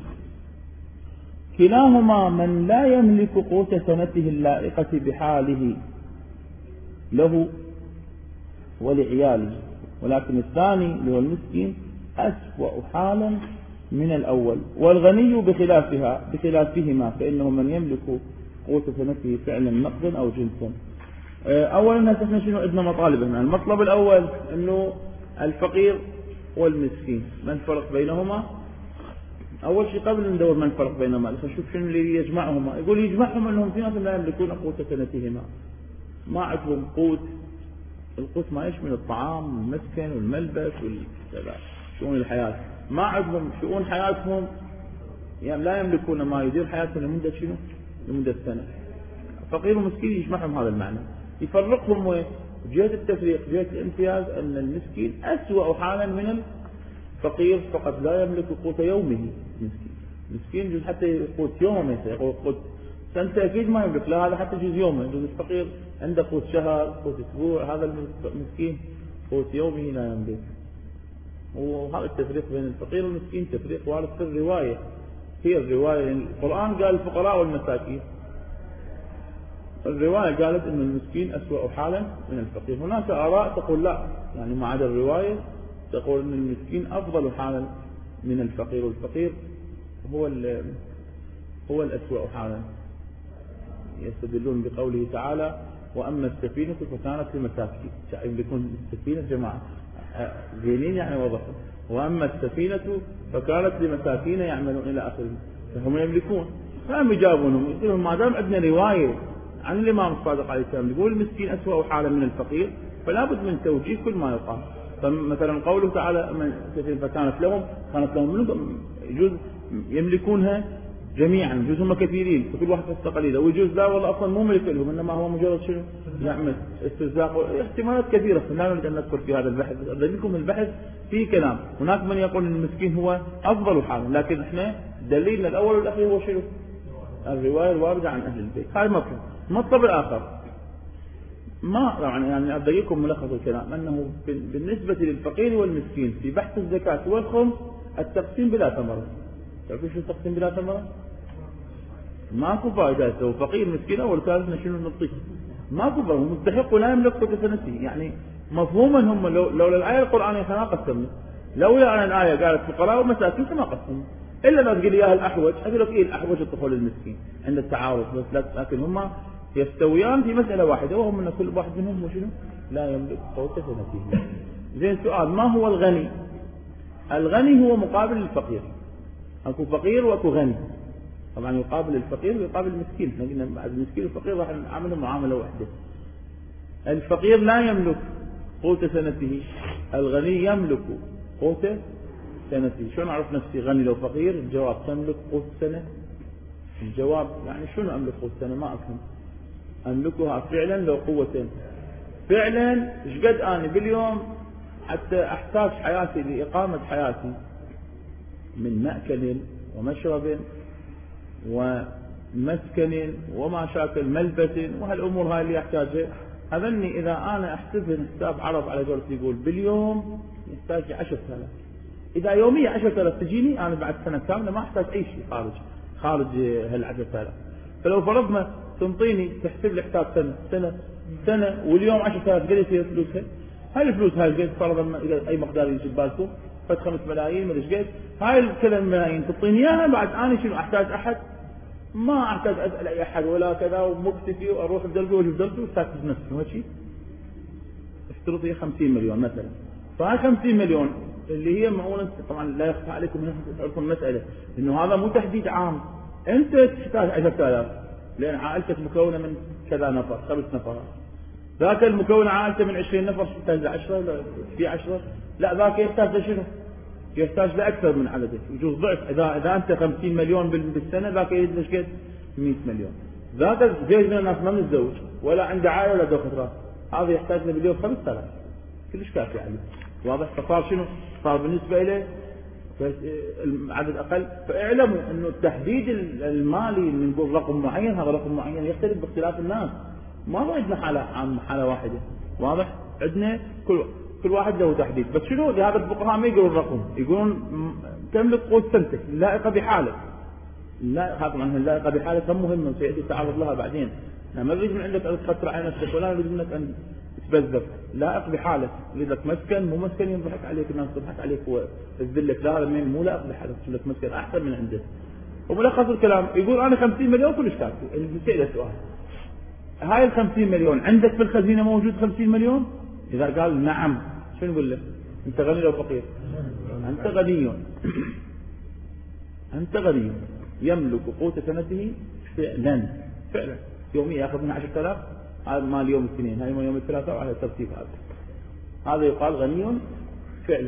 كلاهما من لا يملك قوت سنته اللائقة بحاله له ولعياله، ولكن الثاني اللي هو المسكين أسوأ حالا من الأول. والغني بخلافهما، فإنه من يملك قوت سنته فعلا نقدا أو جنسا. أولا نحن شنو عندنا مطالب هنا. المطلب الأول أنه الفقير والمسكين ما الفرق بينهما. أول شيء قبل ندور ما الفرق بينهما نشوف شنو اللي يجمعهما. يقول يجمعهم أنهم في ناس لا يملكون قوت سنتهما، ما عندهم قوت. القوت ما يشمل الطعام والمسكن والملبس شؤون الحياة، ما عندهم شؤون حياتهم، يعني لا يملكون ما يدير حياتهم لمدة شنو؟ لمدة سنة. فقير ومسكين يجمعهم هذا المعنى. يفرقهم وين؟ جهة التفريق، جهة الامتياز، أن المسكين أسوأ حالا من الفقير، فقد لا يملك قوت يومه. مسكين يجوز حتى قوت يومه، يقول قوت سنة أكيد ما يملك، لا هذا حتى يجوز يومه. يجوز الفقير عنده قوت شهر، قوت أسبوع، هذا المسكين قوت يومه لا يملك. وهذا التفريق بين الفقير والمسكين تفريق وارد في الرواية. هي الرواية القرآن قال الفقراء والمساكين، الرواية قالت أن المسكين أسوأ حالا من الفقير. هناك آراء تقول لا، يعني ما عدا الرواية تقول أن المسكين أفضل حالا من الفقير، والفقير هو الأسوأ حالا. يستدلون بقوله تعالى وأما السفينة فكانت لمساكين، يكون السفينة جماعة زينين يعني وضح، وأما السفينة فكانت لمساكين يعملون إلى آخره، فهم يملكون. فهم يجابونهم يقولون ما دام عندنا رواية عن الإمام الصادق عليه السلام يقول المسكين أسوأ حالا من الفقير، فلا بد من توجيه كل ما يقال. فمثلا قوله تعالى من السفينة فكانت لهم، كانت لهم يجوز يملكونها جميعا، يجوز هم كثيرين فكل واحد فسق قليلا، ويجوز لا والله اصلا مو ملك لهم، انما هو مجرد شنو يعمل استرزاق. احتمالات كثيره لا نريد ان نذكر في هذا البحث، ادلكم البحث في كلام. هناك من يقول ان المسكين هو افضل حالا، لكن احنا دليلنا الاول والاخير هو شنو؟ الروايه الوارده عن اهل البيت. هذا مطلب. المطلب الاخر ما يعني ادلكم ملخص الكلام انه بالنسبه للفقير والمسكين في بحث الزكاه والخمس التقسيم بلا ثمره. تعرفون شو التقسيم بلا ثمره؟ ماكو فائده. لو فقير مسكين اول ثالث شنو نعطيه؟ ماكو فائده. مستحق ولا يملك قوت سنته، يعني مفهوما هم لولا الايه القرانيه ما قسمنا، لولا ان الايه قالت فقراء ومساكين ما قسمنا، الا لا تقول يا الاحوج، اقول لك ايه الاحوج الطفل المسكين عند التعارض، بس لكن هم يستويان في مساله واحده، وهم ان كل واحد منهم شنو؟ لا يملك قوت سنته. زين سؤال، ما هو الغني؟ الغني هو مقابل الفقير. اكو فقير واكو غني، طبعا يقابل الفقير ويقابل المسكين. احنا قلنا بعد المسكين والفقير راح نعاملهم معامله واحده. الفقير لا يملك قوت سنته، الغني يملك قوت سنته. شلون اعرف نفسي غني لو فقير؟ الجواب تملك قوت سنه. الجواب يعني شنو املك قوت سنه؟ ما افهم. املكها فعلا لو قوه فعلا. ايش قد انا باليوم حتى احتاج حياتي لاقامه حياتي من مأكل ومشرب ومسكن وما شاكل ملبس وهالأمور هاي اللي يحتاجها. أظني إذا أنا أحسبها حساب عرب على قولتي يقول باليوم يحتاج 10,000. إذا يوميا 10,000 تجيني أنا بعد سنة كاملة ما أحتاج أي شيء خارج هال10,000. فلو فرضنا تنطيني تحسب لي حساب سنة واليوم 10,000 قد يصير فلوسها؟ هاي الفلوس هاي قد فرضا أي مقدار يجي ببالكم فد 5 ملايين مدري ايش قد، هاي ال3 ملايين تعطيني اياها بعد انا شنو احتاج احد؟ ما احتاج اسال اي احد ولا كذا، ومكتفي واروح بدلبي واجي بدلبي وساكت بنفسي ماشي. افترض هي 50 مليون مثلا، فهاي 50 مليون اللي هي معونه. طبعا لا يخفى عليكم من تعرفون المساله انه هذا مو تحديد عام، أنت تحتاج 10,000 لأن عائلتك مكونة من كذا نفر 5 نفر، ذاك المكون عائلته من 20 نفر يحتاج 10 ولا في 10؟ لا ذاك يحتاج لشنو؟ يحتاج لأكثر من عددك، يجوز ضعف. إذا أنت 50 مليون بالسنة ذاك يريد ليش قد 100 مليون. ذاك زي من الناس ما متزوج ولا عنده عائلة ولا دوخة راس، هذا يحتاج له مليون 5000 كلش كافي عليه. واضح؟ فصار شنو؟ صار بالنسبة إليه عدد أقل. فاعلموا أنه التحديد المالي اللي نقول رقم معين، هذا رقم معين يختلف باختلاف الناس. ما هو عندنا حالة واحدة. واضح؟ عندنا كل واحد له تحديد. بس شنو لهذا الفقهاء ما يقولون رقم، يقولون تملك قوت سنتك اللائقة بحالك. طبعا اللائقة بحالك هم مهمة سيأتي التعرض لها بعدين. ما نريد من عندك أن تخطر على نفسك ولا نريد منك أن تبذر. لائق بحالك، يريد لك مسكن مو مسكن يضحك عليك الناس تضحك عليك وتذلك، لا هذا مو لائق بحالك، تجيب لك مسكن أحسن من عندك. وملخص الكلام يقول أنا 50 مليون كلش كافي. المسألة سؤال، هاي 50 مليون عندك في الخزينة موجود 50 مليون؟ إذا قال نعم شنو نقول له؟ أنت غني لو فقير؟ أنت غني. أنت غني يملك قوت سنته فعلا يوميا يأخذ من 10,000. هذا مال يوم الاثنين، هاي يوم الثلاثاء، وعلى الترتيب هذا يقال غني فعلا.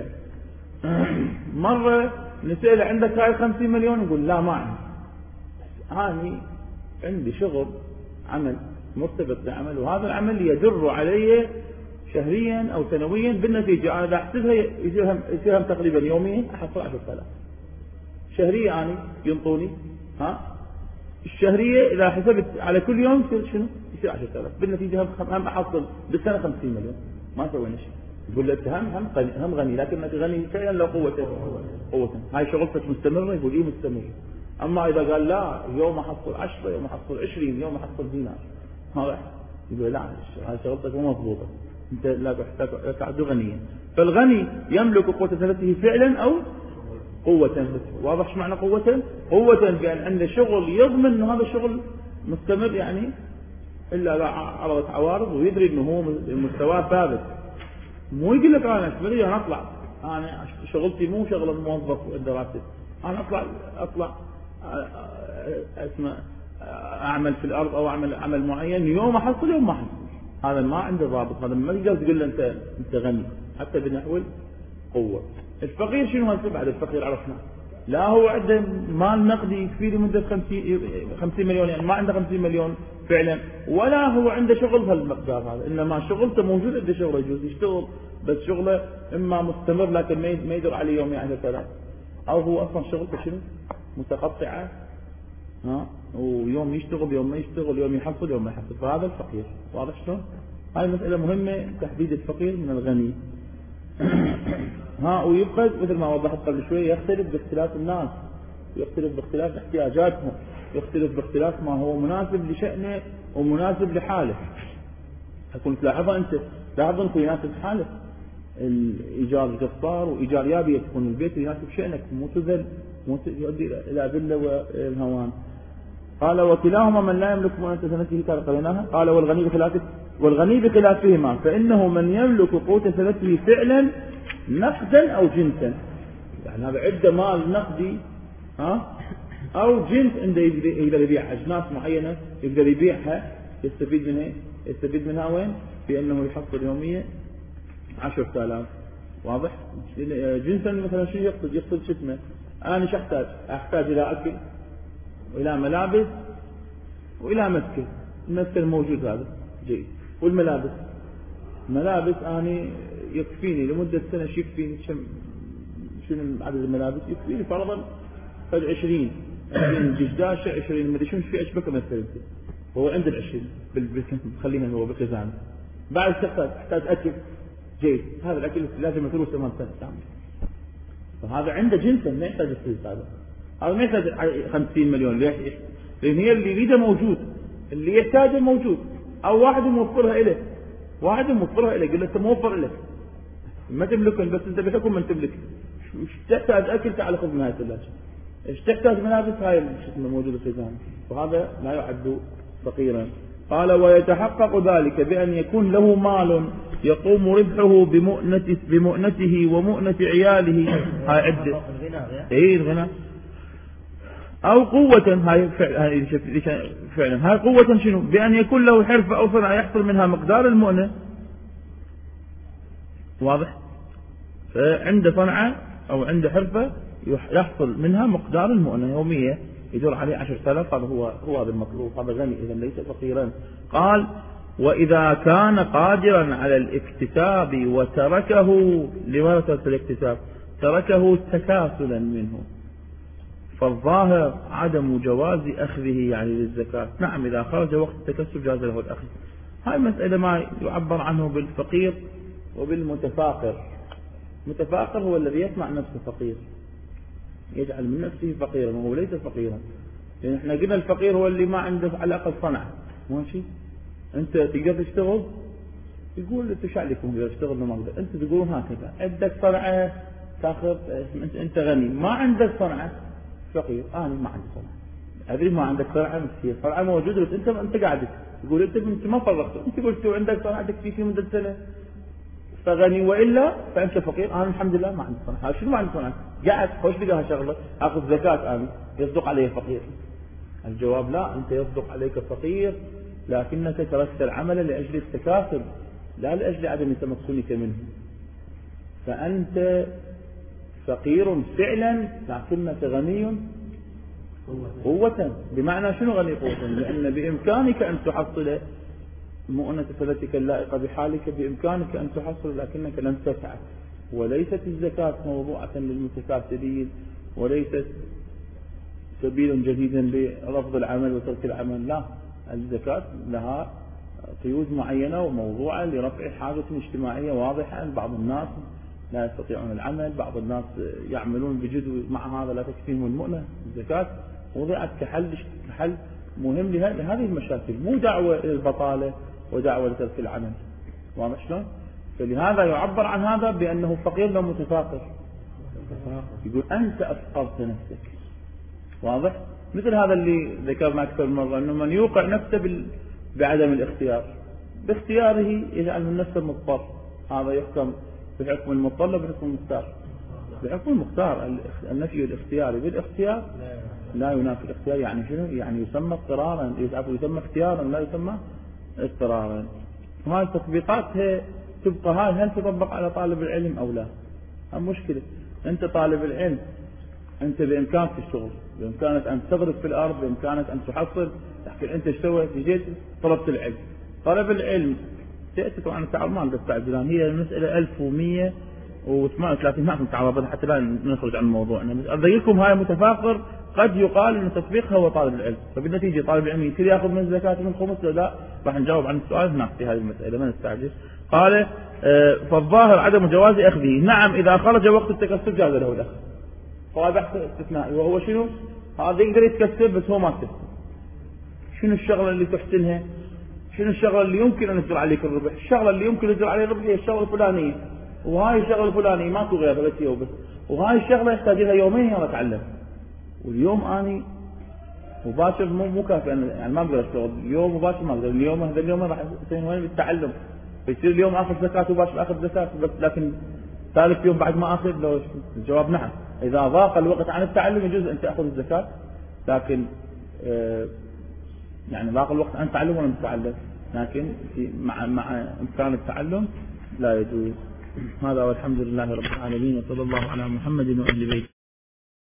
مرة نسأل عندك هاي 50 مليون يقول لا ما عندي، هاني عندي شغل عمل مرتبط بعمل، وهذا العمل يدر علي شهريا أو سنويا بالنتيجة أنا أحسبها يصيرها تقريبا يوميا أحصل 10,000 شهرية. يعني ينطوني الشهرية إذا حسبت على كل يوم يصير شنو؟ يصير 10,000 بالنتيجة. هم أحصل بالسنة 50 مليون ما سوينا شيء. يقول له هم غني، لكنك غني فعلا لو قوة. هاي شغلتك مستمرة؟ يقول إيه مستمرة. أما إذا قال لا يوم أحصل 10، يوم أحصل 20، يوم أحصل دينار، هذا يقول لا هاي شغلتك مو مضبوطة، أنت لا تعد غنيا. فالغني يملك قوة سنته فعلا أو قوة. واضح شو معنى قوة؟ قوة بأن عنده شغل يضمن أنه هذا الشغل مستمر، يعني إلا لا عرضت عوارض، ويدري أنه هو مستواه ثابت. مو يقول لك أنا أشتغل أنا أطلع، أنا شغلتي مو شغل موظف وعنده راتب، أنا أطلع أعمل في الأرض أو أعمل عمل معين، يوم أحصل يوم ما أحصل. هذا ما عنده ضابط، هذا ما تقدر تقول له أنت غني حتى بنحو القوة. الفقير شنو هالسبب؟ بعد الفقير عرفنا لا هو عنده مال نقدي يكفي لمدة 50 مليون، يعني ما عنده 50 مليون فعلا، ولا هو عنده شغل بهالمقدار هذا، إنما شغلته موجود، عنده شغله يجوز يشتغل، بس شغله إما مستمر لكن ما يدر عليه يوم يعني 3، أو هو أصلا شغلته شنو متقطعة، ويوم يشتغل يوم ما يشتغل، يوم يحصل يوم ما يحصل، فهذا الفقير. واضح شلون؟ هاي مسألة مهمة، تحديد الفقير من الغني. ويبقى مثل ما وضحت قبل شوي يختلف باختلاف الناس، يختلف باختلاف احتياجاتهم، يختلف باختلاف ما هو مناسب لشأنه ومناسب لحاله. أكون تلاحظها أنت، لاحظ أنك يناسب حاله الإيجار القصار وإيجار يابي، تكون البيت يناسب شأنك، مو تذل، مو يؤدي إلى ذلة والهوان. قال وكلاهما من لا يملك قوت سنته كما قلناها. قال والغني بخلافهما، فإنه من يملك قوت سنته فعلا نقدا أو جنسا، يعني هذا عنده مال نقدي أو جنس، عنده يقدر يبيع أجناس معينة، يقدر يبيعها يستفيد منها وين؟ بأنه يحصل يوميا 10,000. واضح؟ جنسا مثلا شو يقصد شتمه؟ أنا شو أحتاج إلى أكل وإلى ملابس وإلى مسكن. المسكن موجود هذا جيد، والملابس أنا يكفيني لمدة سنة، شو يكفيني؟ شنو عدد الملابس يكفيني؟ فرضا 20 جداشة 20 مدري شنو في أشبكة مثلا، هو عند 20 خلينا هو بخزانة. بعد تحتاج أكل جيد، هذا الأكل لازم يثلث 8 سنة، فهذا عنده جنسا ما يحتاج الفلوس. هذا ما يحتاج 50 مليون، ليش؟ لأن هي اللي يريده موجود، اللي يحتاجه موجود، أو واحد موفرها إليه، يقول له أنت موفر إليك، ما تملكه، بس أنت بحكم من تملك. إيش تحتاج أكل تعال خذ من هاي الثلاجة، إيش تحتاج ملابس هاي موجودة في الخزانة، وهذا لا يعد فقيرا. قال ويتحقق ذلك بأن يكون له مال يقوم ربحه بمؤنته ومؤنة عياله. هاي عدة الغنى، أو قوة، هاي فعلا هاي قوة شنو؟ بأن يكون له حرفة أو صنعة يحصل منها مقدار المؤنة. واضح؟ فعنده صنعة أو عنده حرفة يحصل منها مقدار المؤنة يومية يدور عليه 10,000، هذا هو هذا المطلوب، هذا غني إذا ليس فقيرا. قال: وإذا كان قادرا على الاكتساب وتركه لورثة الاكتساب، تركه تكاسلا منه، فالظاهر عدم جواز أخذه يعني للزكاة. نعم، إذا خرج وقت التكسب جاز له الأخذ. هاي مسألة ما يعبر عنه بالفقير وبالمتفاقر. المتفاقر هو الذي يصنع نفسه فقير، يجعل من نفسه فقيرا وهو ليس فقيرا. يعني احنا قلنا الفقير هو اللي ما عنده على الأقل صنعة. ماشي، انت تقدر تشتغل، يقول انت شو عليكم اذا اشتغل ما اقدر، انت تقولون هكذا عندك صنعة تاخذ، انت غني ما عندك صنعة فقير. انا ما عندي صنعة، ادري ما عندك صنعة، بس صنعة موجودة، بس انت قاعد تقول انت ما فرغت، انت قلت عندك صنعة تكفيك مدة سنة فغني، والا فانت فقير. انا الحمد لله ما عندي صنعة. شنو ما عندي صنعة؟ قاعد خوش بقى شغله اخذ زكاة، انا يصدق علي فقير؟ الجواب لا، انت يصدق عليك فقير لكنك تركت العمل لأجل التكاثر لا لأجل عدم تمكنك منه. فأنت فقير فعلا لكنك غني قوة. بمعنى شنو غني قوة؟ لأن بإمكانك أن تحصل مؤنة سلتك اللائقة بحالك، بإمكانك أن تحصل لكنك لن تسعى. وليست الزكاة موضوعة للمتكاسلين، وليست سبيل جديدا برفض العمل وترك العمل. لا، الزكاة لها قيود معينة وموضوعة لرفع حاجة اجتماعية واضحة. بعض الناس لا يستطيعون العمل، بعض الناس يعملون بجد، مع هذا لا تكفيهم المؤنة. الزكاة وضعت كحل مهم لهذه المشاكل، مو دعوة إلى البطالة ودعوة لترك العمل. واضح شلون؟ فلهذا يعبر عن هذا بأنه فقير لو متفاقر. يقول أنت أفقرت نفسك. واضح؟ مثل هذا اللي ذكرنا أكثر مرة، أنه من يوقع نفسه بعدم الاختيار، باختياره يجعل من نفسه مضطر. هذا يحكم بحكم المضطر لا بحكم المختار. بحكم المختار. النفي الاختياري بالاختيار لا ينافي الاختيار. يعني شنو؟ يعني يسمى اضطرارا، يسمى اختيارا لا يسمى اضطرارا. وهذه التطبيقات هي تبقى، هل تطبق على طالب العلم أو لا؟ المشكلة أنت طالب العلم، أنت بإمكانك الشغل، بإمكانك أن تغرس في الأرض، بإمكانك أن تحصل، تحكي أنت اشتويت جيت طلبت العلم. طلب العلم تأتي طبعا التعرض ما نقدر تعدلان، هي المسألة 1138 ما نتعرض حتى لا نخرج عن موضوعنا. بس أرضي لكم هاي متفاخر قد يقال أن تطبيقها هو طالب العلم، فبالنتيجة طالب العلم يصير يأخذ من الزكاة من الخمس. لا، راح نجاوب عن السؤال هناك في هذه المسألة ما نستعجل. قال: فالظاهر عدم جواز أخذه. نعم، إذا خرج وقت التكسب جاز له الأخذ. هذا بحث استثنائي، وهو شنو؟ هذا يقدر يتكسب بس هو ما يكسب. شنو الشغلة اللي تحسنها؟ شنو الشغلة اللي يمكن أن يصدر عليك الربح؟ الشغلة اللي يمكن يصدر عليه الربح هي الشغلة الفلانية، وهاي الشغلة الفلانية ماكو غيرها بس هي وبس، وهاي الشغلة يحتاج لها يومين يلا أتعلم. واليوم أنا مباشر مو كافي، أنا يعني ما أقدر أشتغل اليوم مباشر، ما أقدر اليوم هذا اليوم راح أسوي وين بالتعلم، فيصير اليوم آخذ زكاة مباشر آخذ زكاة بس، لكن ثالث يوم بعد ما أخذ لو الجواب نعم. إذا ضاق الوقت عن التعلم يجوز أن تأخذ الزكاة، لكن يعني ضاق الوقت عن التعلم ولا متعلم، لكن مع إمكان التعلم لا يجوز. هذا والحمد لله رب العالمين، وصلى الله على محمد وأهل بيته.